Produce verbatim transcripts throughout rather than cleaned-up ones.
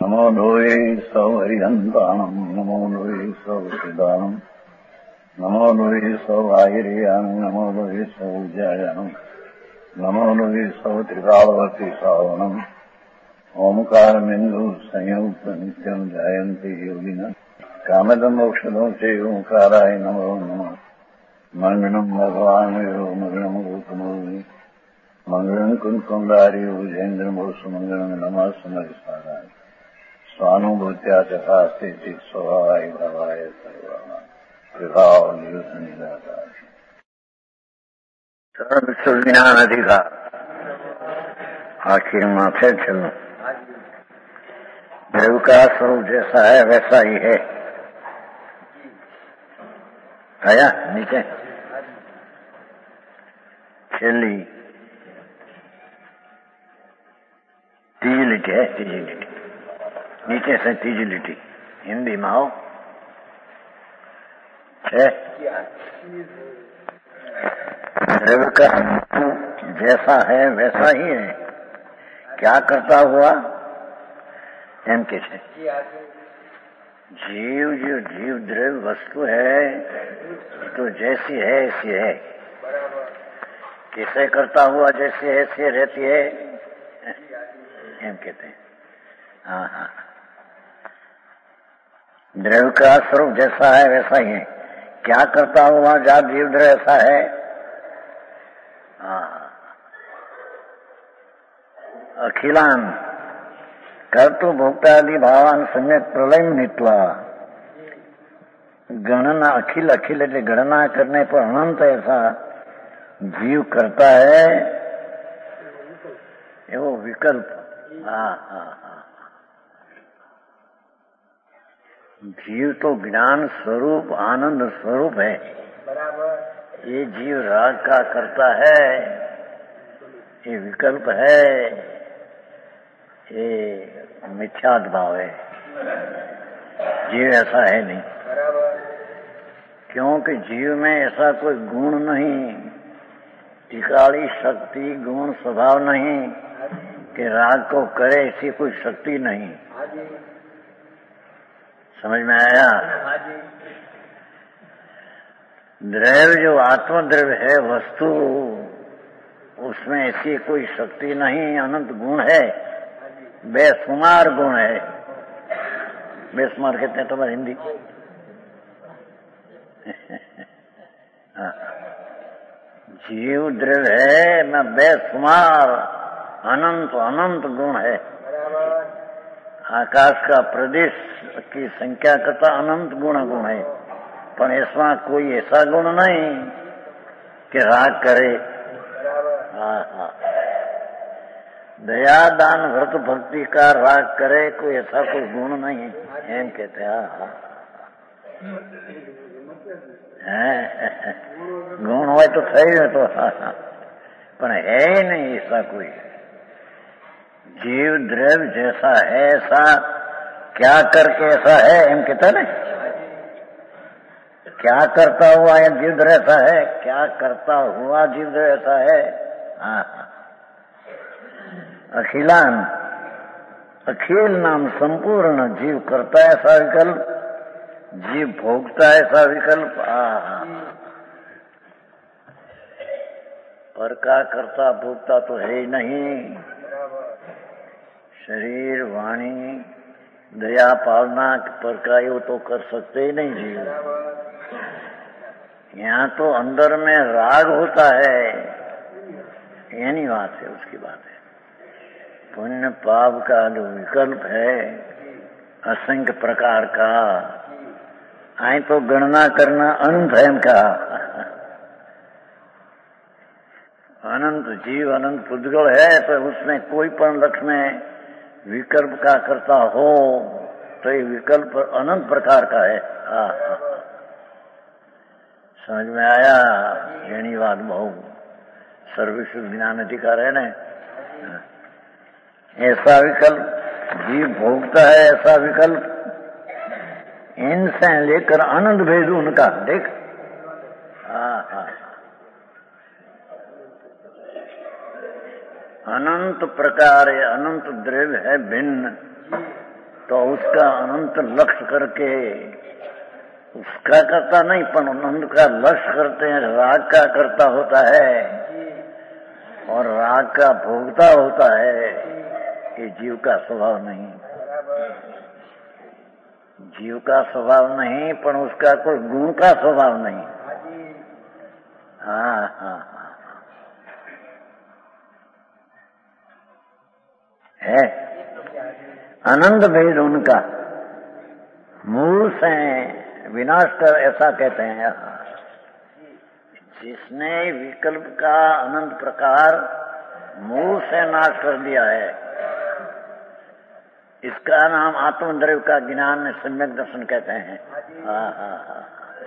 नमो लोये सौहरिहन्ताणम् नमो लोये सौहृदानम् नमो लोये सौभागिर्यानम् नमो लोये सौज्यायानम् नमो लोये सौत्रिकालवर्ति सावनम् ओंकारमिन्दु संयुक्त नित्यम् जायन्ति योगिनः कामदम् औषधम् च ओंकाराय नमो नमः मंगलम् भगवान् यो मंगलम् रूपमोहि मंगलम् कुंकुमधारी भुजेन्द्रमो सुमंगलम् नमः सुमरिसाराय स्वानुभूत्या चकास्ते स्वभावाय भावाय सर्वाणां विभावनिदाताय सर्व ज्ञान अधिकार आखिर में फिर चलो। ध्रुव का स्वरूप जैसा है वैसा ही है। आया नीचे छेली तीजी लिटी है, तीजी लिटी नीचे से तीजी लिटी हिंदी में आओ है। ध्रुव का जैसा है वैसा ही है। क्या करता हुआ एम के से जीव जो जीव द्रव्य वस्तु है तो जैसी है ऐसी है। किसे करता हुआ जैसी है ऐसी रहती है एम कहते हैं। हाँ हाँ द्रव्य का स्वरूप जैसा है वैसा ही है। क्या करता हुआ जा जीव द्रव्य ऐसा है। हाँ अखिलान कर्तु भोक्तादि भावान सम्यक प्रलय नीतवा। गणना अखिल अखिल એટલે गणना करने पर अनंत ऐसा जीव करता है एवो विकल्प। हाँ हाँ हाँ जीव तो ज्ञान स्वरूप आनंद स्वरूप है। बराबर ये जीव राग का करता है, ये विकल्प है, ये मिथ्यात्व भाव है। जीव ऐसा है नहीं। क्योंकि जीव में ऐसा कोई गुण नहीं, टिकाली शक्ति गुण स्वभाव नहीं कि राग को करे, ऐसी कोई शक्ति नहीं। समझ में आया। द्रव्य जो आत्मद्रव्य है वस्तु उसमें ऐसी कोई शक्ति नहीं, अनंत गुण है, बेशुमार गुण है। बेशुमार कहते हैं तुम्हारी हिंदी जीव द्रव्य है मैं बेशुमार अनंत अनंत गुण है। आकाश का प्रदेश की संख्या करता अनंत गुण गुण है, पर इसमें कोई ऐसा गुण नहीं कि राग करे। हाँ हाँ दया दान व्रत भक्ति का राग करे, कोई ऐसा कोई गुण नहीं है एम कहते हैं। गुण हो तो सही है तो पर है ही नहीं ऐसा कोई। जीव द्रव्य जैसा है ऐसा क्या करके ऐसा है एम कहता है। क्या करता हुआ ये जीव द्रव्य ऐसा है, क्या करता हुआ जीव द्रव्य ऐसा है। हाँ अखिलान अखिल नाम संपूर्ण जीव करता है ऐसा विकल्प, जीव भोगता है ऐसा विकल्प। पर का करता भोगता तो है ही नहीं। शरीर वाणी दया पालना पर का यो तो कर सकते ही नहीं जीव। यहाँ तो अंदर में राग होता है, ये नहीं बात है, उसकी बात है। पुण्य पाप का जो विकल्प है असंख्य प्रकार का, आए तो गणना करना अनंत है इनका। अनंत जीव अनंत पुद्गल है तो उसमें कोई पण लक्ष्य में विकल्प का करता हो तो ये विकल्प अनंत प्रकार का है। हाँ हाँ समझ में आया। यणीवाद बहु सर्वविश्व ज्ञान अधिकार है न। ऐसा विकल्प जीव भोगता है, ऐसा विकल्प इनसे लेकर अनंत भेद उनका देख। हाँ हाँ अनंत प्रकार है, अनंत द्रव्य है भिन्न। तो उसका अनंत लक्ष्य करके उसका करता नहीं पर अनंत का लक्ष्य करते हैं, राग का करता होता है और राग का भोगता होता है। ये जीव का स्वभाव नहीं, जीव का स्वभाव नहीं पर उसका कोई गुण का स्वभाव नहीं। हाँ हाँ हाँ है आनंद भेद उनका मूल से विनाश कर, ऐसा कहते हैं। जिसने विकल्प का अनंत प्रकार मूल से नाश कर दिया है, इसका नाम आत्मद्रव्य का ज्ञान में सम्यक दर्शन कहते हैं। हाँ हाँ हाँ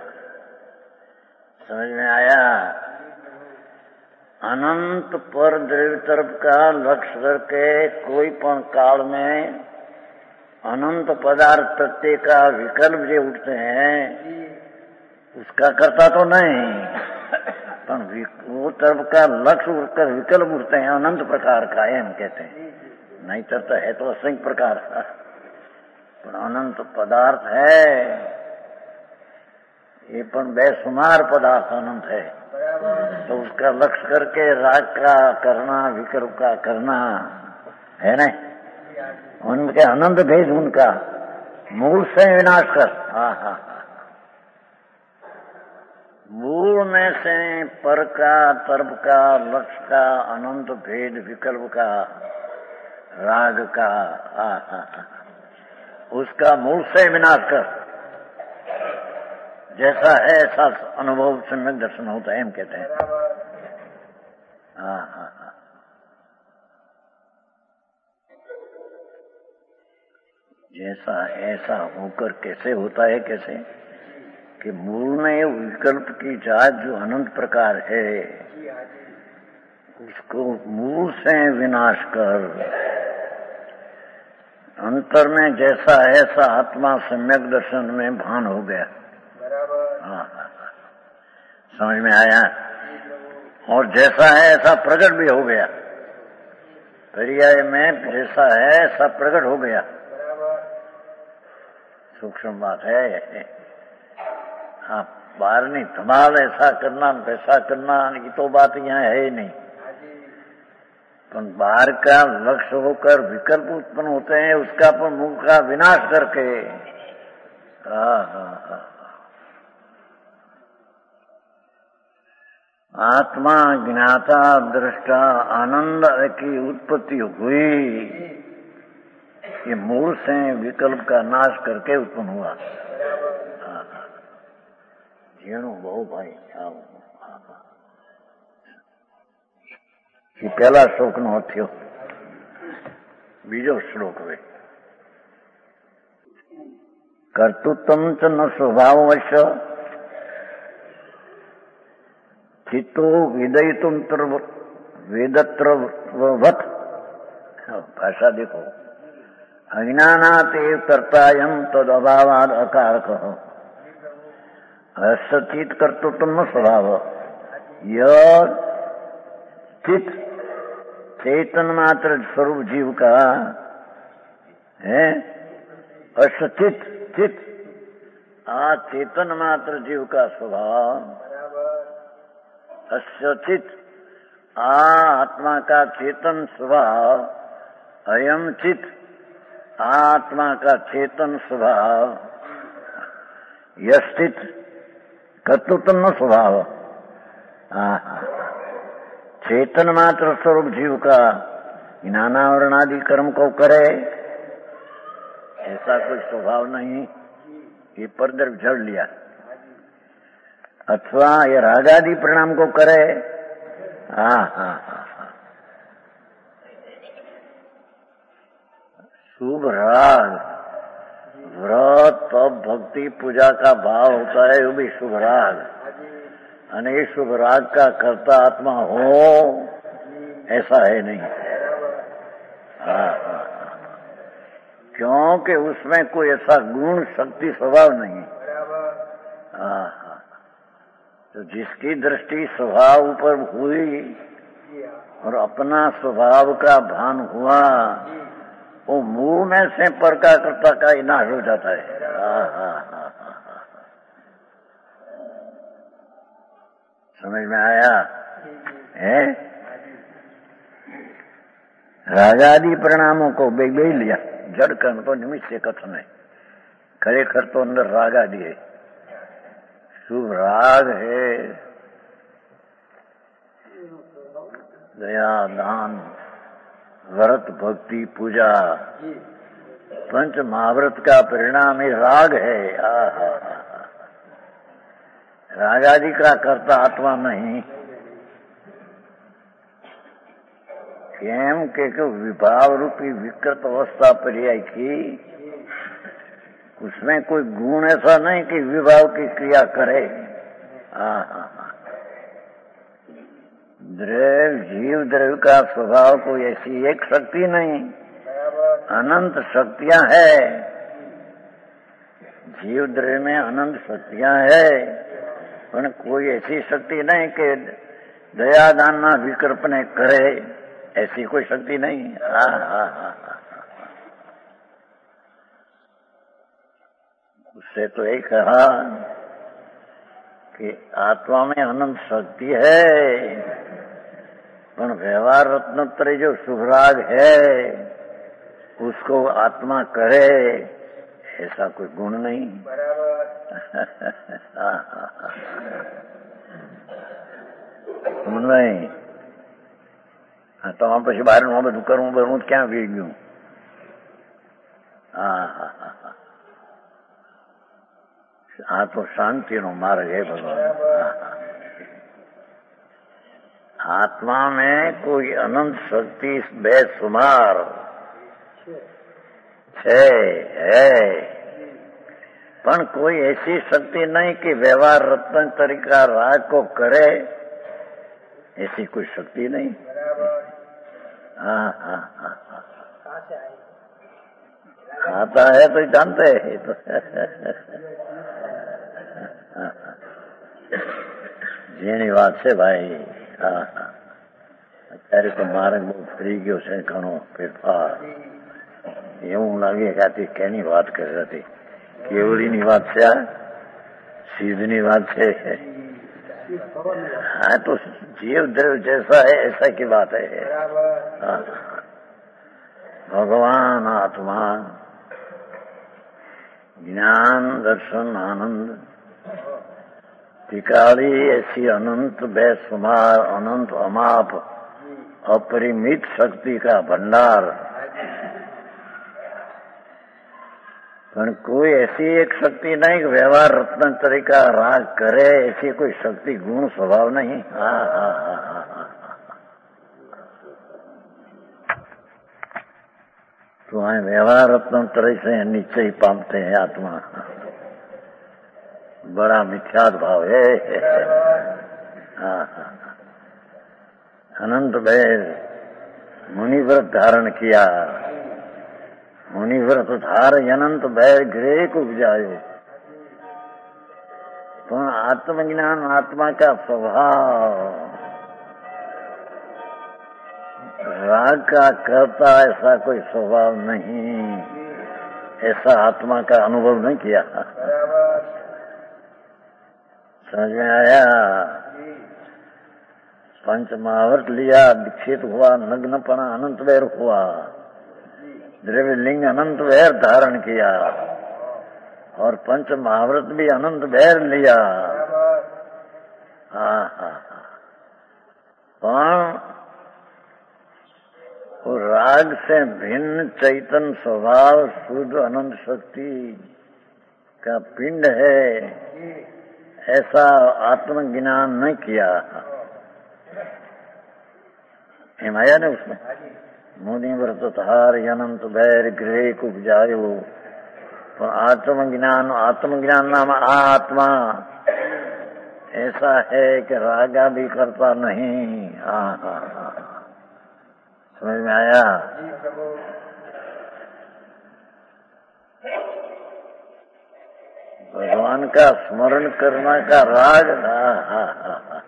समझ में आया। अनंत पर द्रव्य तरफ का लक्ष्य करके कोई पण काल में अनंत पदार्थ प्रत्यय का विकल्प जो उठते हैं उसका करता तो नहीं, पर वो तरफ का लक्ष्य उठकर विकल्प उठते हैं अनंत प्रकार का, एम कहते हैं। नहीं करता है तो असंख्य प्रकार का, पर अनंत पदार्थ है ये पण बेशुमार पदार्थ अनंत है, तो उसका लक्ष्य करके राग का करना विकल्प का करना है नहीं। उनके अनंत भेद उनका मूल से विनाश कर। हाँ हाँ मूल में से पर का तरफ का लक्ष्य का अनंत भेद विकल्प का राग का हाँ हाँ उसका मूल से विनाश कर। जैसा है ऐसा अनुभव सम्यक दर्शन होता है, हम कहते हैं। हाँ हाँ हाँ जैसा ऐसा होकर कैसे होता है, कैसे कि मूल में विकल्प की जात जो अनंत प्रकार है उसको मूल से विनाश कर। अंतर में जैसा ऐसा आत्मा सम्यक दर्शन में भान हो गया। हाँ समझ में आया। और जैसा है ऐसा प्रकट भी हो गया, पर्याय में जैसा है ऐसा प्रकट हो गया। सूक्ष्म बात है। हाँ बाहर नहीं धमाल ऐसा करना वैसा करना ये तो बात यहाँ है ही नहीं, पर बाहर का लक्ष्य होकर विकल्प उत्पन्न होते हैं उसका पर मुख का विनाश करके। हाँ हाँ हाँ आत्मा ज्ञाता दृष्टा आनंद की उत्पत्ति हुई, ये मूल से विकल्प का नाश करके उत्पन्न हुआ। जीणु बहु भाई ये पहला श्लोक नो थयो। बीजो श्लोक वे कर्तृत्व च न स्वभाववश चित्तो विदयितुम वेदत्रवत्। भाषा देखो अज्ञानातेव कर्तायम तद अभावाद अकारकः असचित कर्तृत्व न स्वभाव। यह चित चेतन मात्र स्वरूप जीव का है, असचित चित आ चेतन मात्र जीव का स्वभाव, असचित आ आत्मा का चेतन स्वभाव, अयम चित आत्मा का चेतन स्वभाव, यस्थित कर्तृत्व न स्वभाव। चेतन मात्र स्वरूप जीव का ज्ञानावरण आदि कर्म को करे ऐसा कोई स्वभाव नहीं, ये परदर झड़ लिया। अथवा ये रागादि परिणाम को करे। हाँ हाँ हाँ हाँ शुभ राग व्रत तप भक्ति पूजा का भाव होता है, वो भी शुभ राग। अने शुभ राग का कर्ता आत्मा हो ऐसा है नहीं। हाँ हाँ क्योंकि उसमें कोई ऐसा गुण शक्ति स्वभाव नहीं। हाँ हाँ तो जिसकी दृष्टि स्वभाव पर हुई और अपना स्वभाव का भान हुआ वो मुंह में से परका करता का ही नाश हो जाता है। हाँ हाँ हाँ हाँ, समझ में आया है? रागादि परिणामों को बेबे लिया, जड़ कर्म तो निमित्त से कथन है, खरेखर तो अंदर राग आदि है। शुभ राग है, दया दान व्रत भक्ति पूजा, पंच महाव्रत का परिणाम ही राग है। आहा, राग आदि का कर्ता आत्मा नहीं, केम के विभाव रूपी विकृत अवस्था पर्याय की, उसमें कोई गुण ऐसा नहीं कि विभाव की क्रिया करे। हाँ, द्रव्य जीव द्रव्य का स्वभाव कोई ऐसी एक शक्ति नहीं, अनंत शक्तियां है। जीव द्रव्य में अनंत शक्तियां है, पर कोई ऐसी शक्ति नहीं कि दया दान विकल्प ने करे, ऐसी कोई शक्ति नहीं। हाँ हाँ हाँ, उससे तो एक कहा कि आत्मा में अनंत शक्ति है, पर व्यवहार रत्नोत्तरी जो शुभराग है उसको आत्मा करे, ऐसा कोई गुण नहीं। समझ नहीं? हाँ, तो हम પછી બહાર નું બધું કરવું બરવું ક્યાં વી ગયું? હા હા હા, આ તો શાંતિનો માર્ગ है भगवान। आत्मा में कोई अनंत शक्ति बेशुमार है, है, पर कोई ऐसी शक्ति नहीं कि व्यवहार रत्न तरीका राग को करे, ऐसी कोई शक्ति नहीं। हाँ हाँ हाँ, आता है तो जानते हैं तो જેની વાત છે ભાઈ। હા હા, અત્યારે તો માર્ગ બહુ ફરી ગયો છે, ઘણો ફેરફાર। એવું લાગે કે આથી કેની વાત કરી હતી, કેવડીની વાત છે, આ સિદ્ધની વાત છે। हाँ, तो जीव द्रव्य जैसा है ऐसा की बात है। हाँ, भगवान आत्मा ज्ञान दर्शन आनंद टिकाली ऐसी अनंत बेशुमार अनंत अमाप अपरिमित शक्ति का भंडार, पर कोई ऐसी एक शक्ति नहीं कि व्यवहार रत्न तरीका राग करे, ऐसी कोई शक्ति गुण स्वभाव नहीं। हाँ हाँ हाँ हाँ हाँ, तो हाँ, व्यवहार रत्न तरह से नीचे ही पामते हैं आत्मा, बड़ा मिथ्यात भाव है। हाँ हाँ, अनंत भेद मुनिव्रत धारण किया, मुनिव्रत धार अनंत भय गृह को उपजायो, तो आत्मज्ञान आत्मा का स्वभाव राग का करता ऐसा कोई स्वभाव नहीं, ऐसा आत्मा का अनुभव नहीं किया। समझ में आया? पंच महावर्त लिया, दीक्षित हुआ, नग्नपना अनंत वैर हुआ, द्रव्य लिंग अनंत वैर धारण किया, और पंच महाव्रत भी अनंत वैर लिया। हाँ हाँ हाँ, वो राग से भिन्न चैतन्य स्वभाव शुद्ध अनंत शक्ति का पिंड है, ऐसा आत्मज्ञान नहीं किया। हिमाया ने उसमें मुनि व्रत धार अनंत वैर गृह को उपजायो, तो आत्मज्ञान आत्मज्ञान नाम आत्मा ऐसा है कि रागा भी करता नहीं। हाँ हाँ हाँ, समझ में आया? भगवान का स्मरण करना का राग हाँ हाँ हाँ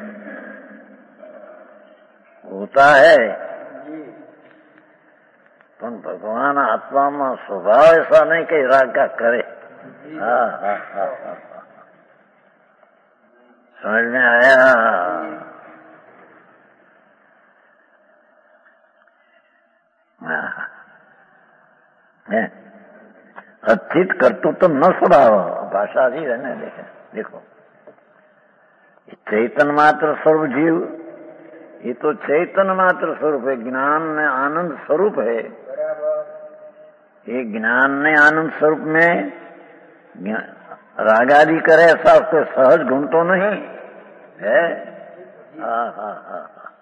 होता है, पर भगवान आत्मा में स्वभाव ऐसा नहीं कि राग का करे। हाँ हाँ हाँ हाँ, समझ में आया? अस्थित कर्तृत्व न स्वभाव, भाषा जी है ना। देखे देखो, चैतन्य मात्र स्वरूप जीव, ये तो चैतन्य मात्र स्वरूप है, ज्ञान में आनंद स्वरूप है। ये ज्ञान में आनंद स्वरूप में राग आदि करे ऐसा उसको सहज गुण तो नहीं है। हा हा हा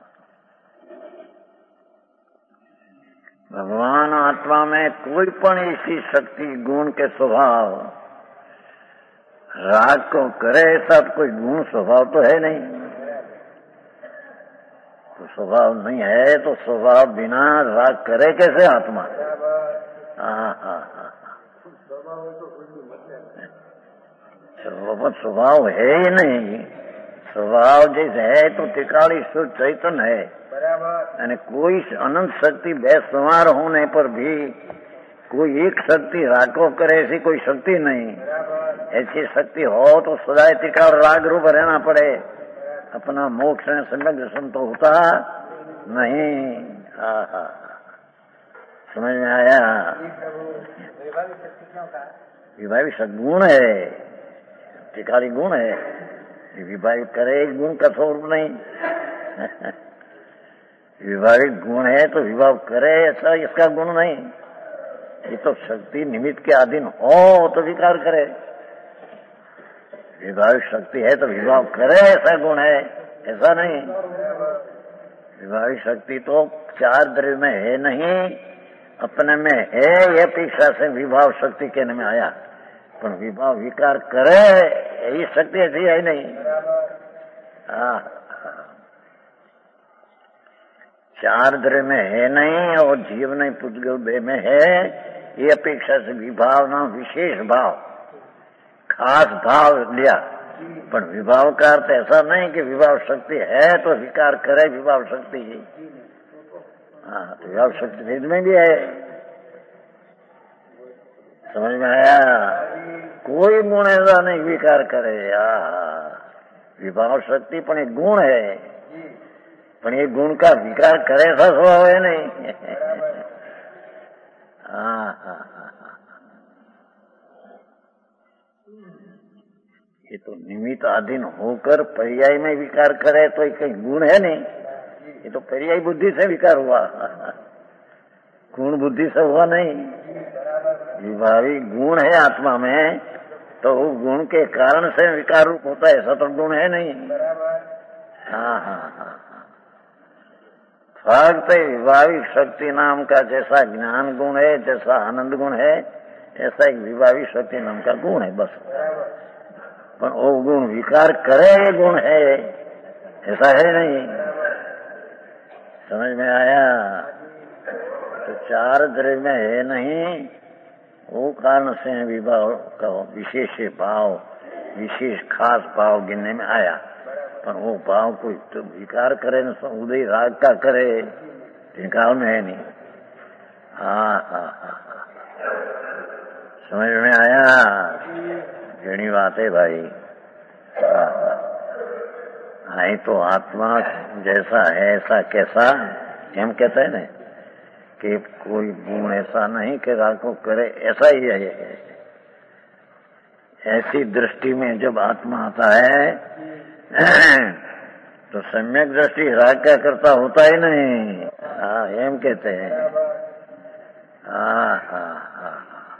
भगवान आत्मा में कोई पण ऐसी शक्ति गुण के स्वभाव राग को करे ऐसा कोई गुण स्वभाव तो है नहीं। तो स्वभाव नहीं है तो स्वभाव बिना राग करे कैसे आत्मा? हाँ हाँ हाँ स्वभाव है ही नहीं। स्वभाव जैसे है तो टिकाड़ी शुद्ध चैतन्य है। यानी कोई अनंत शक्ति बेसुमार होने पर भी कोई एक शक्ति राग को करे ऐसी कोई शक्ति नहीं। ऐसी शक्ति हो तो सदा टिका राग रूप रहना पड़े, अपना मोक्ष में सम्यक दर्शन तो होता नहीं। हाँ हाँ समझ में आया? विभावी सद्गुण है, टिकारी गुण है। विभावी करे गुण का स्वरूप नहीं। विभाविक गुण है तो विभाव करे ऐसा इसका गुण नहीं। ये तो शक्ति निमित्त के अधीन हो तो विकार करे। विभाविक शक्ति है तो विभाव करे ऐसा गुण है, ऐसा नहीं। विभाविक शक्ति तो चार द्रव्य में है नहीं, अपने में है। ये अपेक्षा से विभाव शक्ति कहने में आया, पर विभाव विकार करे यही शक्ति ऐसी है नहीं। हाँ चार द्रव्य में है नहीं और जीव नहीं पुद्गल बे में है। ये अपेक्षा से विभाव ना विशेष भाव खास भाव लिया, पर विभाव का अर्थ ऐसा नहीं कि विभाव शक्ति है तो विकार करे विभाव शक्ति। हाँ तो विभाव शक्ति भेद में भी है। समझ में आया? कोई गुण ऐसा नहीं विकार करे। विभाव शक्ति पण एक गुण है, पण ये गुण का विकार करे ऐसा स्वभाव है नहीं। हाँ हाँ ये तो निमित्त अधीन होकर पर्याय में विकार करे तो एक गुण है नहीं। ये तो पर्याय बुद्धि से विकार हुआ, गुण बुद्धि से हुआ नहीं। विभावी गुण है आत्मा में तो वो गुण के कारण से विकार रूप होता है, ऐसा तो गुण है नहीं। हाँ हाँ हाँ फक्त विभाविक शक्ति नाम का जैसा ज्ञान गुण है, जैसा आनंद गुण है, ऐसा एक विभाविक शक्ति नाम का गुण है बस। पर वो गुण विकार करे ये गुण है, ऐसा है नहीं। समझ में आया? तो चार द्रव्य में है नहीं, वो कारण से विभाव का विशेष भाव विशेष खास भाव गिनने में आया। पर वो भाव कोई तो विकार करे न उदय राग का करे, विकार में है नहीं। हाँ हाँ हाँ समझ में आया? घनी बात है भाई। हाँ हाँ तो आत्मा जैसा है ऐसा कैसा हम कहते हैं ना कि कोई गुण ऐसा नहीं कि राग को करे, ऐसा ही है। ऐसी दृष्टि में जब आत्मा आता है तो सम्यक दृष्टि राग का करता होता ही नहीं। हाँ एम कहते हैं। हाँ हाँ हाँ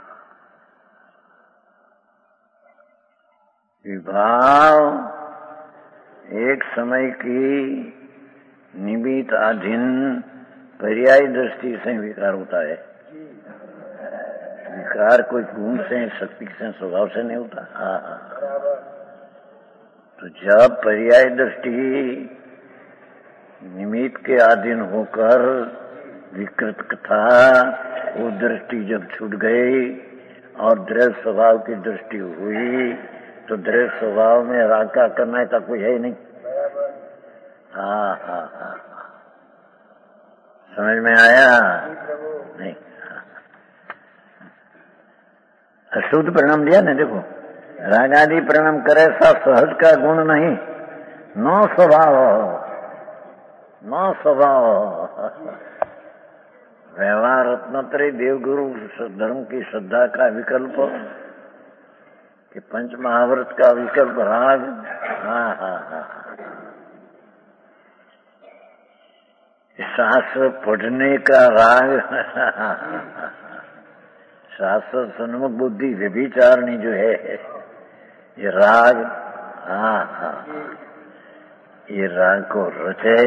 विभाव एक समय की निमित्त अधीन पर्याय दृष्टि से विकार होता है। विकार कोई गुण से शक्ति से स्वभाव से नहीं होता। हाँ हाँ तो जब पर्याय दृष्टि निमित्त के अधीन होकर विकृत था, वो दृष्टि जब छूट गई और दृढ़ स्वभाव की दृष्टि हुई तो दृढ़ स्वभाव में राग का करना का कोई है ही नहीं। हाँ हाँ हाँ समझ में आया? नहीं, अशुद्ध परिणाम दिया ना। देखो, राग आदि परिणाम करे सा सहज का गुण नहीं, नो स्वभाव, नो स्वभाव। व्यवहार रत्नत्रय देवगुरु धर्म की श्रद्धा का विकल्प कि पंच महाव्रत का विकल्प राग। हाँ हाँ हाँ, शास्त्र पढ़ने का राग, शास्त्र सन्मुख बुद्धि व्यभिचारणी जो है ये राग। हाँ हाँ, ये राग को रचे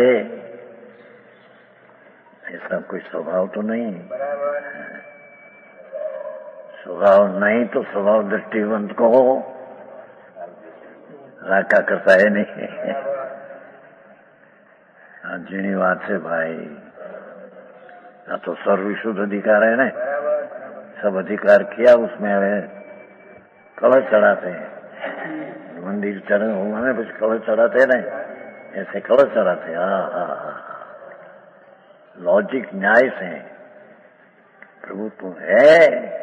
ऐसा कोई स्वभाव तो नहीं। स्वभाव नहीं तो स्वभाव दृष्टिवंत को राग का करता है नहीं। जिनी बात से भाई, ना तो सर्वविशुद्ध अधिकार है ना, सब अधिकार किया उसमें हमें कलश चढ़ाते हैं। मंदिर चढ़े होगा ना, कुछ कलश चढ़ाते ना, ऐसे कलश चढ़ाते। हाँ हाँ हाँ, लॉजिक न्याय से प्रभु तू है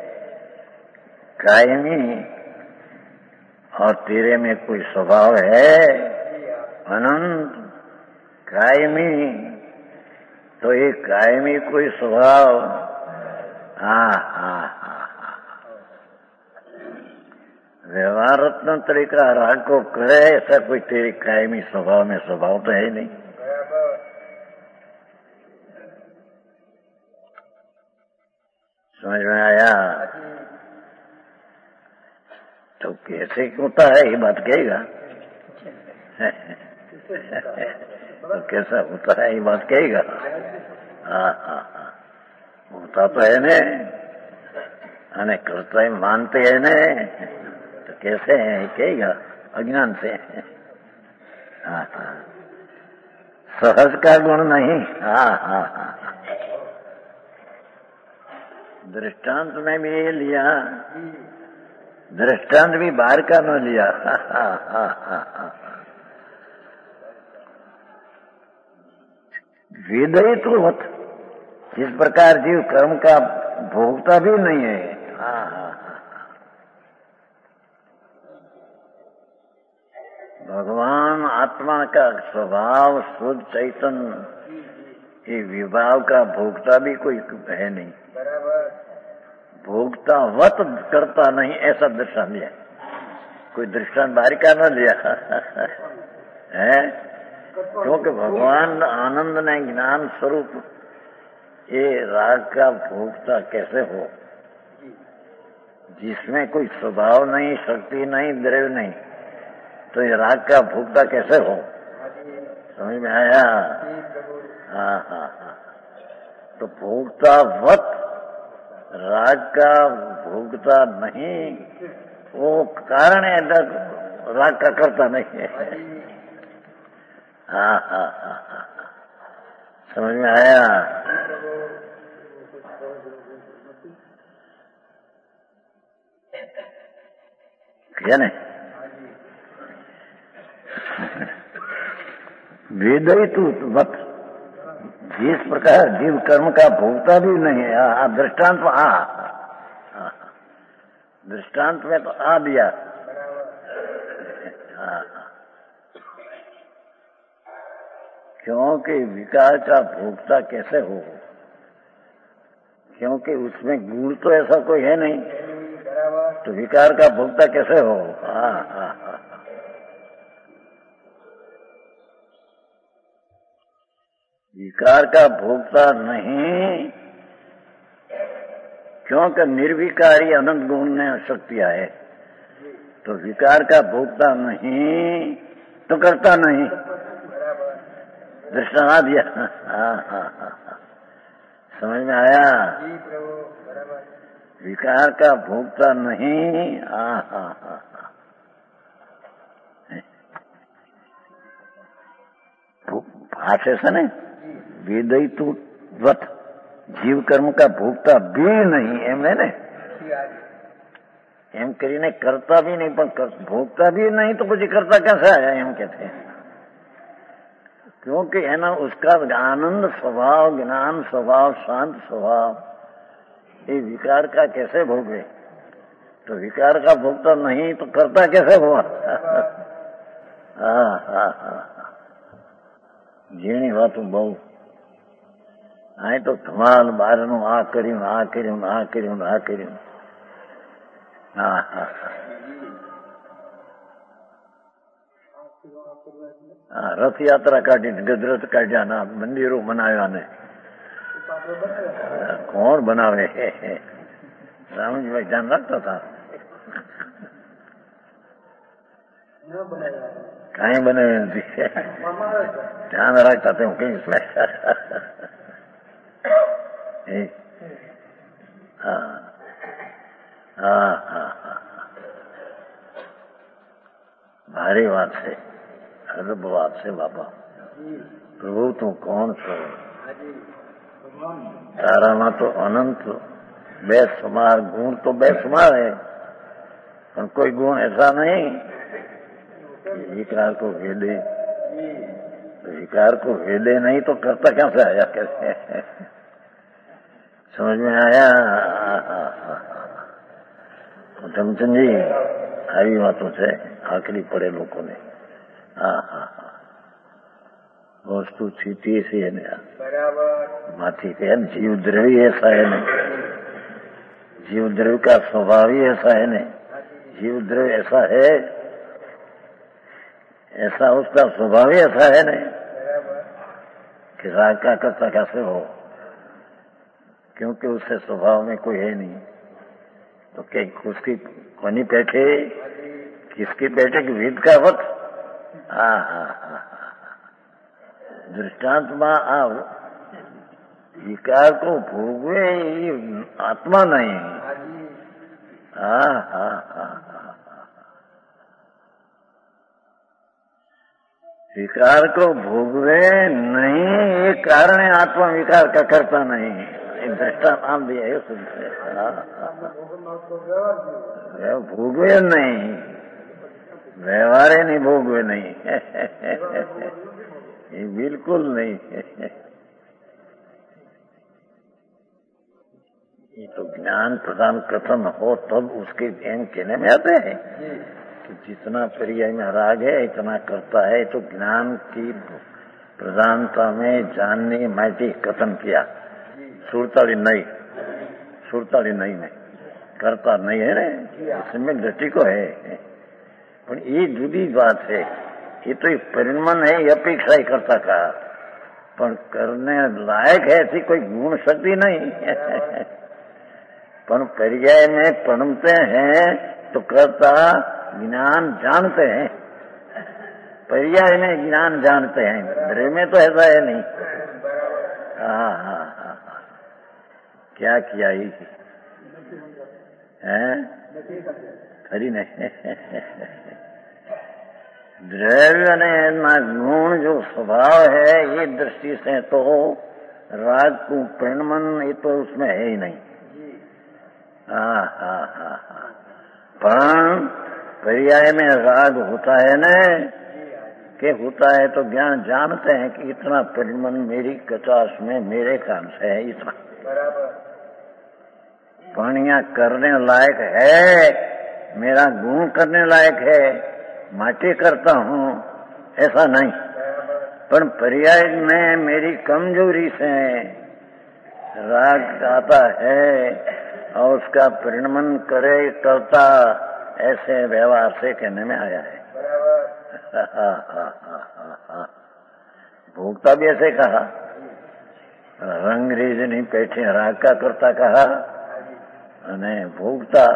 कायमी और तेरे में कोई स्वभाव है अनंत कायमी, तो ये कायमी कोई स्वभाव। हाँ हाँ हाँ, व्यवहार रत्न तरीका राग को करे ऐसा कोई तेरे कायमी स्वभाव में स्वभाव तो है नहीं। समझ में आया? तो कैसे होता है ये बात कहेगा? तो कैसा होता है ये बात कहेगा? हाँ हाँ हाँ, होता तो है ने, अने करता ही मानते हैं ने, तो कैसे है कहेगा? अज्ञान से। हाँ हाँ, सहज का गुण नहीं। हाँ हाँ हाँ, दृष्टांत में भी ये लिया, दृष्टांत भी बाहर का न लिया। हाँ हाँ हाँ हाँ, वेदित वत, जिस प्रकार जीव कर्म का भोगता भी नहीं है। हाँ हाँ हाँ, भगवान आत्मा का स्वभाव शुद्ध चैतन्य, ये विभाव का भोगता भी कोई है नहीं, भोगता वत करता नहीं, ऐसा दृष्टांत लिया। कोई दृष्टांत बाहर का न लिया है, क्योंकि भगवान आनंद ने ज्ञान स्वरूप ये राग का भोगता कैसे हो, जिसमें कोई स्वभाव नहीं, शक्ति नहीं, द्रव्य नहीं, तो ये राग का भोगता कैसे हो? समझ में आया? हाँ हाँ हाँ, तो भोगता वत राग का भोगता नहीं, वो कारण है, राग का करता नहीं है। हाँ हाँ हाँ हाँ, समझ में आया? क्या नहीं? वेदित वत, जिस प्रकार जीव कर्म का भोगता भी नहीं है। हाँ, दृष्टांत में आ, दृष्टांत में तो आ दिया। हाँ, क्योंकि विकार का भोगता कैसे हो, क्योंकि उसमें गुण तो ऐसा कोई है नहीं, तो विकार का भोगता कैसे हो? हाँ हाँ हाँ, विकार का भोगता नहीं, क्योंकि निर्विकारी अनंत गुण में शक्तियां है, तो विकार का भोगता नहीं तो करता नहीं। दृष्टांत आ दिया। हाँ हाँ हाँ, समझ में आया? विकार का भोगता नहीं। हाँ हाँ हाँ, भाष्य से नहीं, वेदितु वत, जीव कर्म का भोगता भी नहीं एम है ने, एम करीने करता भी नहीं, पर भोगता भी नहीं तो कुछ करता कैसे आया? एम कहते हैं क्योंकि है ना उसका आनंद स्वभाव, ज्ञान स्वभाव, शांत स्वभाव, ये विकार का कैसे भोगे? तो विकार का भोगता नहीं तो करता कैसे हुआ? हाँ हाँ हाँ जीणी वातु बहु आई तो धमाल बारनु आ कर्यु आ कर्यु आ कर्यु आ कर्यु हाँ हाँ हाँ रथ यात्रा काढ़ी गजरथ काढ़्या ना मंदिरों बनाया ने कौन बनावे? राम जी भाई ध्यान रखता था कहीं बने ध्यान रखता थे कहीं इसमें हाँ हाँ हाँ हाँ भारी बात से अरब बात से बाबा प्रभु तू कौन छो? तारा में तो अनंत बेसुमार गुण तो बेसुमार है, पर कोई गुण ऐसा नहीं विकार को भेदे। विकार को भेदे नहीं तो करता क्या से आया? कैसे समझ में आया? धमचंद जी આવી વાતો છે આખરી પડે લોકોને। હા હા હા वस्तु स्थिति से है ना माथी के जीव द्रव्य ऐसा है ना, जीव द्रव्य का स्वभाव ही ऐसा है ना, जीव द्रव्य ऐसा है, ऐसा उसका स्वभाव ही ऐसा है ना कि राग का करता कैसे हो? क्योंकि उससे स्वभाव में कोई है नहीं। तो क्या उसकी कोनी बैठे किसकी बैठे कि विद का वक्त? हाँ हाँ हाँ दृष्टांत में आ विकार को भोगवे ये आत्मा नहीं। हाँ हाँ हाँ विकार को भोगवे नहीं ये कारण है, आत्मा विकार का करता नहीं। दृष्टांत नाम दिया है सुनते। भोगवे नहीं, व्यवहार नहीं, भोगवे नहीं ये बिल्कुल नहीं। ये तो ज्ञान प्रदान कथन हो तब उसके ज्ञान कहने में आते हैं कि जितना पर्याय में राग है इतना करता है। तो ज्ञान की प्रधानता में जानने माटी कथन किया। सुरताली नहीं, सुरताली नहीं में करता नहीं है ना, इसमें दृष्टि को है। पर ये जुदी बात है, ये तो एक परिणाम है, ये अपेक्षा ही करता का, पर करने लायक है ऐसी कोई गुण शक्ति नहीं पर पर्याय में पढ़ते हैं तो करता ज्ञान जानते हैं, पर्याय में ज्ञान जानते हैं, द्रव्य में तो ऐसा है नहीं। हाँ हाँ हाँ क्या किया ही है खरी नहीं द्रव्य ने ना गुण जो स्वभाव है ये दृष्टि से तो राग को परिणमन ये तो उसमें है ही नहीं। हाँ हाँ हाँ हाँ पर पर्याय में राग होता है न के होता है तो ज्ञान जानते हैं कि इतना परिणमन मेरी कचास में मेरे काम से है, इतना पानिया करने लायक है, मेरा गुण करने लायक है, माटी करता हूँ ऐसा नहीं। पर पर्याय में मेरी कमजोरी से राग आता है और उसका परिणमन करे करता, ऐसे व्यवहार से कहने में आया है। भोक्ता भी ऐसे कहा, रंग रेज नहीं बैठे राग का करता कहा, अने भोक्ता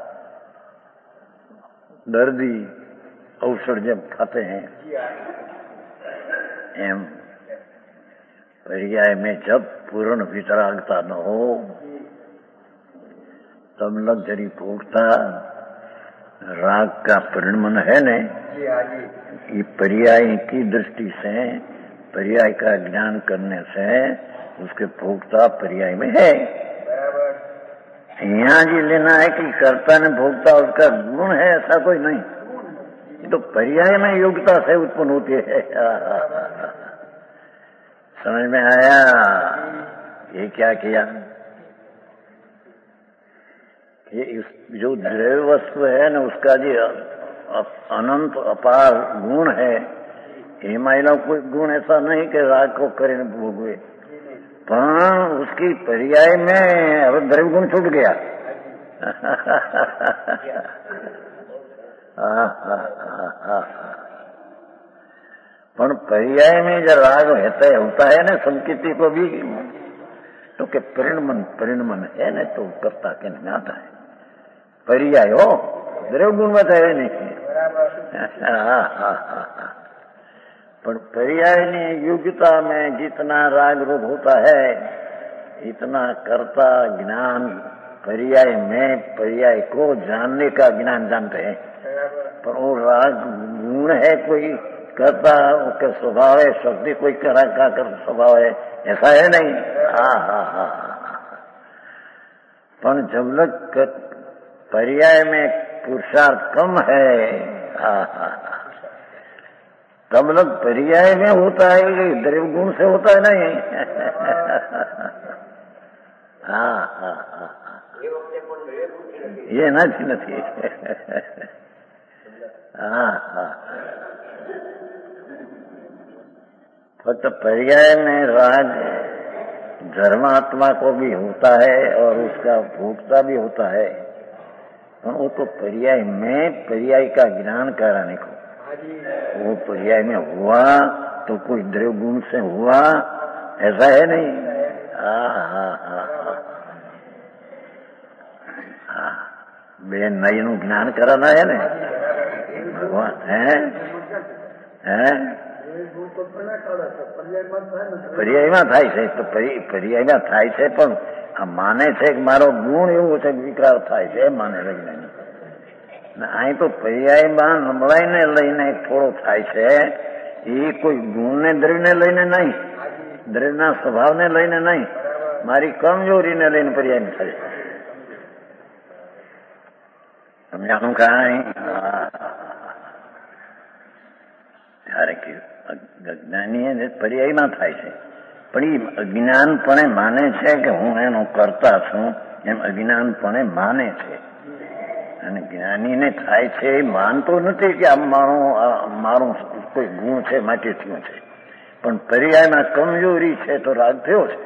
दर्दी औषध जब खाते हैं एम पर्याय में जब पूर्ण वितरागता न हो तब लग्जरी भोगता राग का परिणमन है न, ये पर्याय की दृष्टि से पर्याय का ज्ञान करने से उसके भोगता पर्याय में है। यहाँ जी लेना है कि कर्ता ने भोगता उसका गुण है ऐसा कोई नहीं, ये तो पर्याय में योग्यता से उत्पन्न होती है। समझ में आया ये क्या किया कि इस जो द्रव्य वस्तु है ना उसका जो अनंत अपार गुण है, ये महिला कोई गुण ऐसा नहीं कि राग को करे भोगवे, पर उसकी पर्याय में अब द्रव्य गुण छूट गया। पर पर्याय में जो राग होता है होता है ना संकेती को भी, तो के परिणमन परिणमन है ना तो करता के नहीं आता है पर्याय हो द्रव्य गुण में है नहीं। पर पर्याय ने योग्यता में जितना राग रूप होता है इतना कर्ता ज्ञान पर्याय में पर्याय को जानने का ज्ञान जानते हैं, पर वो राग गुण है कोई कर्ता उसका स्वभाव है, शक्ति कोई करा का कर स्वभाव है, ऐसा है नहीं। हा हा हा पर जब लग पर्याय में पुरुषार्थ कम है, हा हा तब लोग पर्याय में होता है कि द्रव्य गुण से होता है नहीं। हाँ हाँ हाँ ये નથી નથી हाँ हाँ फक्त पर्याय में राग धर्मात्मा को भी होता है और उसका भोक्ता भी होता है, पर वो तो पर्याय में पर्याय का ज्ञान कराने को, वो पर्याय में हुआ तो कोई द्रव्य गुण से हुआ ऐसा है नहीं। हाँ हाँ हाँ हाँ बे नई નું જ્ઞાન કરાના है ને ભગવાન હે હે પર્યાયમાં થાય છે તો પર્યાયમાં થાય છે, પણ આ માને છે કે મારો ગુણ એવો છે કે વિકાર થાય છે એમ માને વૈજ્ઞાનિક. અહીં તો પર્યાયમાં નબળાઈને લઈને થોડો થાય છે, એ કોઈ ગુણને દ્રવ્યને લઈને નહીં, દ્રવ્યના સ્વભાવને લઈને નહીં, મારી કમજોરીને લઈને પર્યાય થાય છે. સમજાણું કાંઈ? ત્યારે કે અજ્ઞાની પર્યાયમાં થાય છે, પણ એ અજ્ઞાનપણે માને છે કે હું એનો કરતા છું એમ અજ્ઞાનપણે માને છે, અને જ્ઞાનીને થાય છે એ માનતો નથી કે આ મારો મારું કોઈ ગુણ છે માટે થયું છે, પણ પર્યાયમાં કમજોરી છે તો રાગ થયો છે.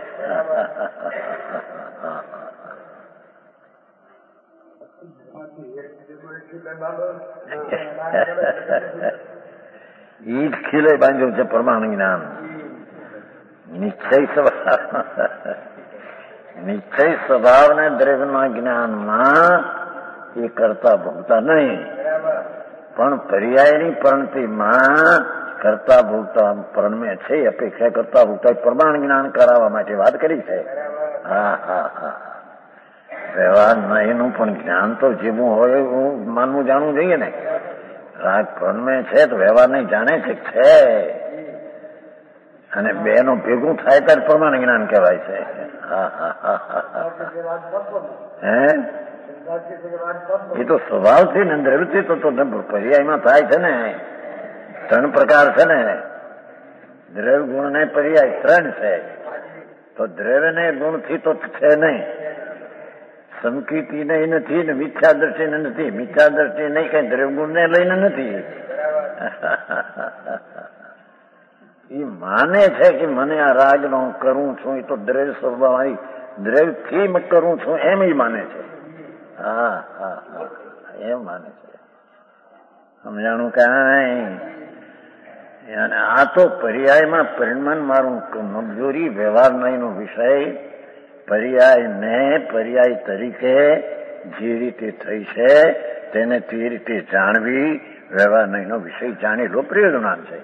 ઈ જ ખીલે બાંધ્યું છે પ્રમાણ જ્ઞાન. નિશ્ચય સ્વભાવ નિશ્ચય સ્વભાવને દ્રવ્યના જ્ઞાનમાં એ કરતા ભોગતા નહીં, પણ પર્યાયની પ્રણતિમાં કરતા ભોગતા પરણમે છે, અપેક્ષા કરતા ભોગતા પ્રમાણ જ્ઞાન કરાવવા માટે વાત કરી છે. હા હા હા વ્યવહાર નહીંનું પણ જ્ઞાન તો જેવું હોય એવું માનવું જાણવું જોઈએ ને. રાગ પ્રણમે છે તો વ્યવહાર નહીં જાણે છે છે, અને બે નું ભેગું થાય ત્યારે પ્રમાણ જ્ઞાન કહેવાય છે. હા હા હા હા હે એ તો સ્વભાવથી ને દ્રવ્યથી તો પર્યાયમાં થાય છે ને. ત્રણ પ્રકાર છે ને, દ્રવ્ય ગુણ ને પર્યાય ત્રણ છે, તો દ્રવ્ય ને ગુણ થી તો છે નહીં, સંકિતિ નહીં નથી ને મિથ્યા દ્રષ્ટિ ને નથી. મિથ્યા દ્રષ્ટિ નહીં કઈ દ્રવ્ય ગુણ ને લઈને નથી. એ માને છે કે મને આ રાગ નો કરું છું એ તો દ્રવ્ય સ્વભાવ દ્રવ્ય થી કરું છું એમ એ માને છે. હા હા હા એમ માને છે. સમજાણું કાંઈ? આ તો પર્યાયમાં પરિણમન મારું કમજોરી વ્યવહાર નહીં નો વિષય, પર્યાય ને પર્યાય તરીકે જે રીતે થઈ છે તેને તે રીતે જાણવી વ્યવહાર નહીં નો વિષય જાણેલો પ્રયોજનાન છે.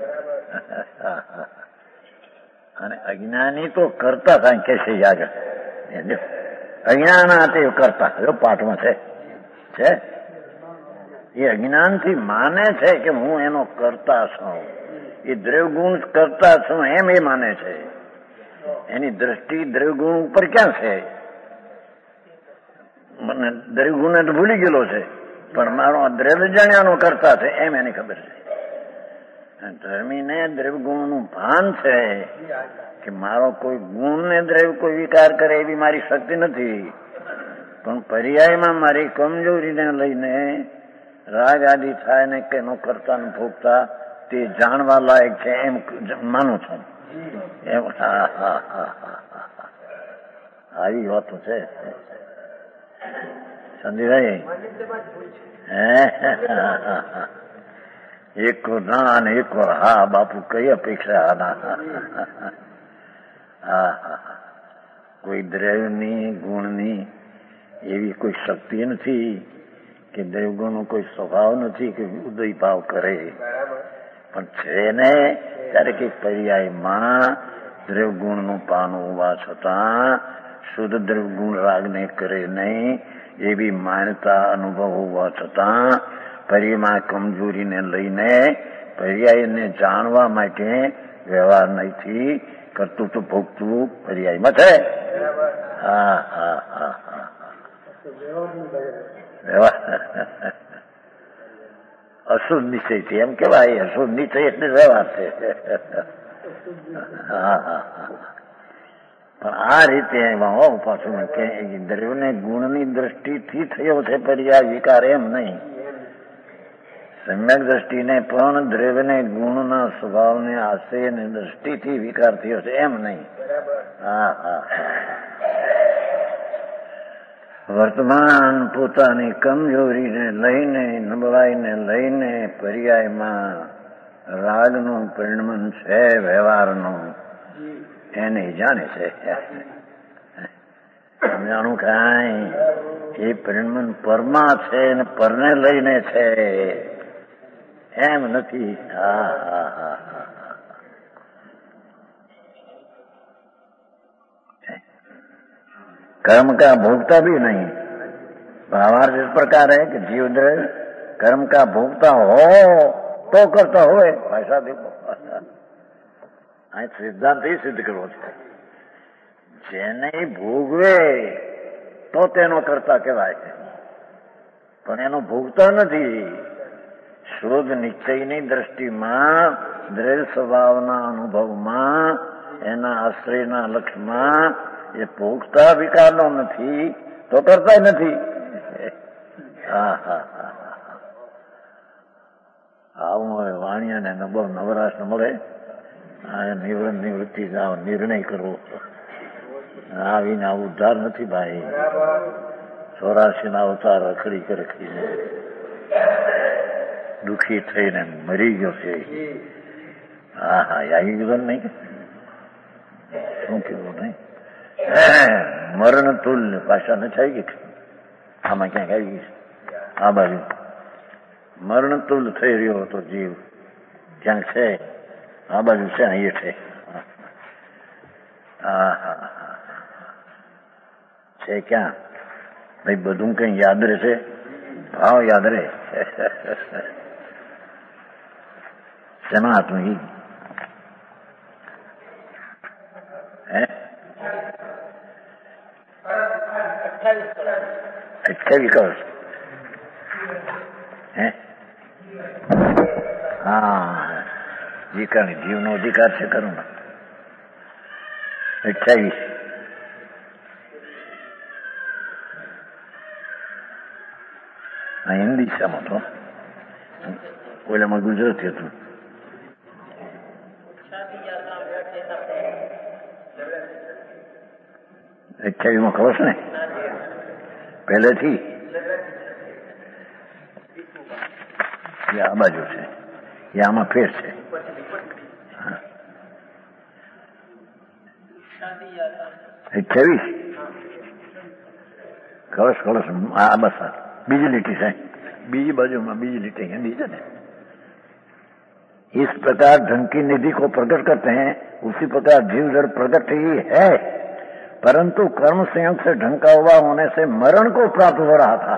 અને અજ્ઞાની તો કરતા થાય કે છે આગળ અજ્ઞાન તે કરતા પાઠમાં છે છે એ અજ્ઞાનથી માને છે કે હું એનો કરતા છું, એ દ્રવ્યગુણ કરતા છું એમ એ માને છે. એની દ્રષ્ટિ દ્રવ્યગુણ ઉપર ક્યાં છે? મને દ્રવ્યગુણ તો ભૂલી ગયેલો છે, પણ મારો દ્રવ્ય જાણ્યાનો કરતા છે એમ એની ખબર છે. ધર્મીને દ્રવ્ય ગુણનું ભાન છે કે મારો કોઈ ગુણ ને દ્રવ્ય કોઈ વિકાર કરે એવી મારી શક્તિ નથી, પણ પર્યાયમાં મારી કમજોરીને લઈને રાગ આદિ થાય ને કે નો કરતા ને ભોગતા તે જાણવા લાયક છે એમ માનું છું. એમ હા હા હા હા આવી વાતો છે સંદીભાઈ. એક ના અને એક હા બાપુ કઈ અપેક્ષા ના હા હા કોઈ દ્રવ્યની ગુણની એવી કોઈ શક્તિ નથી કે દ્રવ્યગુણનો કોઈ સ્વભાવ નથી કે ઉદય ભાવ કરે, પણ છે ને ત્યારે કે પર્યાયમાં દ્રવ્યગુણનું પાન હોવા છતાં શુદ્ધ દ્રવ્યગુણ રાગને કરે નહીં એવી માન્યતા અનુભવ હોવા છતાં પર્યાયમાં કમજોરીને લઈને પર્યાયને જાણવા માટે વ્યવહાર નથી કરતું તો ભોગતું પર્યાયમાં છે. હા હા હા હા વ્યવહાર અશુદ્ધ નિશ્ચય છે એમ કેવાય. અશુદ્ધ નિશ્ચય એટલે વ્યવહાર છે. હા હા પણ આ રીતે એમાં પાછું કે દ્રવ્યને ગુણની દ્રષ્ટિથી થયો છે પર્યાય વિકાર એમ નહીં. સમ્યક દ્રષ્ટિને પણ દ્રવ્યને ગુણના સ્વભાવને આશ્રયની દ્રષ્ટિથી વિકાર થયો છે એમ નહીં. હા હા વર્તમાન પોતાની કમજોરીને લઈને નબળાઈને લઈને પર્યાયમાં રાગનું પરિણમન છે વ્યવહારનું એને જાણે છે. જાણું કાંઈ એ પરિણમન પરમાં છે ને પરને લઈને છે એમ નથી. હા હા હા હા कर्म का भोगता भी नहीं. भावार्थ इस प्रकार है कि जीव द्रव्य कर्म का भोगता हो तो करता हो. ऐसा देखो અહીં સિદ્ધાંત એ સિદ્ધ કરવો છે જેને ભોગવે તો તેનો કરતા કહેવાય છે, પણ એનો ભોગતા નથી. શુદ્ધ નિશ્ચયની દ્રષ્ટિમાં દ્રવ્ય સ્વભાવના અનુભવમાં એના આશ્રયના લક્ષમાં એ ભોગતા વિકારનો નથી તો કરતા નથી. હા હા હા આવું હવે વાણિયાને બહુ નવરાશ મળે. નિવૃત્ત નિવૃત્તિ નિર્ણય કરવો આવીને આવું ઉદ્ધાર નથી ભાઈ. ચોરાશી ના અવતાર રખડી કે રખડીને દુઃખી થઈને મરી ગયો છે. હા હા આવી ગયો નહીં શું કેવું નહીં. મરણ તુલ્ય ભાષા નથી આવી ગઈ આમાં ક્યાંક આવી ગઈ. આ બાજુ મરણ તુલ થઈ રહ્યો હતો જીવ ક્યાંક છે. આ બાજુ છે અહીંયા છે. હા હા છે ક્યાં ભાઈ બધું કઈ યાદ રહેશે. ભાવ યાદ રહે. શેમાં હતું એ હે અઠ્યાવીસ કરોડ હે હા અધિકાર જીવનો અધિકાર છે કરું ને અઠ્યાવીસ હિન્દી શામાં તો ઓલામાં ગુજરાતી હતું. અઠ્યાવીસ માં ખબર છે ને પહેલેથી આ બાજુ છે એ આમાં ફેર છે. અઠ્યાવીસ કળશ કળશ આ બસ બીજી લીટી છે બીજી बाजूમાં બીજી લીટી हिंदी છે ने. इस प्रकार धन की निधि को प्रकट करते हैं उसी प्रकार जीव जड़ प्रकट ही है, परंतु कर्म संयोग से ढंका हुआ होने से मरण को प्राप्त हो रहा था.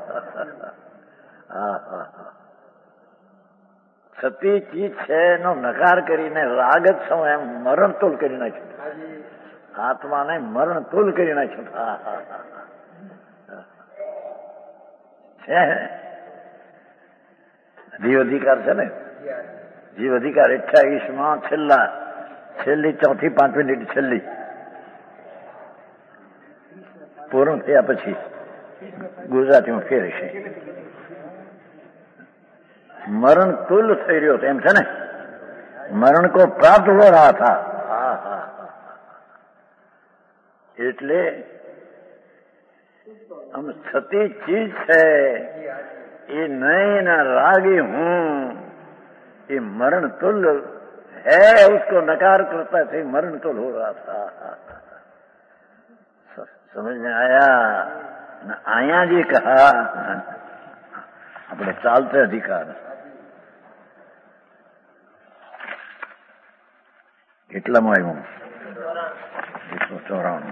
સતી ચીજ છે એનો નકાર કરીને રાગ જ સૌ એમ મરણ તુલ કરી નાખ્યું. આત્માને મરણ તુલ કરી નાખ્યું છે. જીવ અધિકાર છે ને જીવ અધિકાર અઠ્યાવીસમાં છેલ્લા છેલ્લી ચોથી પાંચ મિનિટ છેલ્લી પૂર્ણ થયા પછી ગુજરાતીમાં ફેરે છે. મરણ તુલ થઈ રહ્યો એમ છે ને, મરણ કો પ્રાપ્ત હો રહા થા. એટલે આમ છતી ચીજ છે ये नए न रागी हूं, ये मरण तुल है, उसको नकार करता थे मरण तुल हो रहा था. समझ में आया न? आया जी कहा अपने चालते अधिकार કેટલામાં આવ્યું? એકસો ચોરાણું.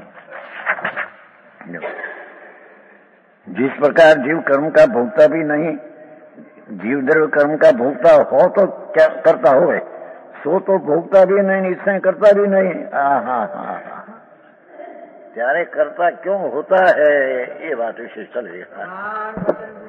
जिस प्रकार जीव कर्म का भोगता भी नहीं, जीव द्रव्य कर्म का भोगता हो तो क्या करता हो, सो तो भोगता भी नहीं, निश्चय करता भी नहीं. हाँ हाँ हाँ हाँ ત્યારે કરતા क्यों होता है, ये बात विशेष चल रही है.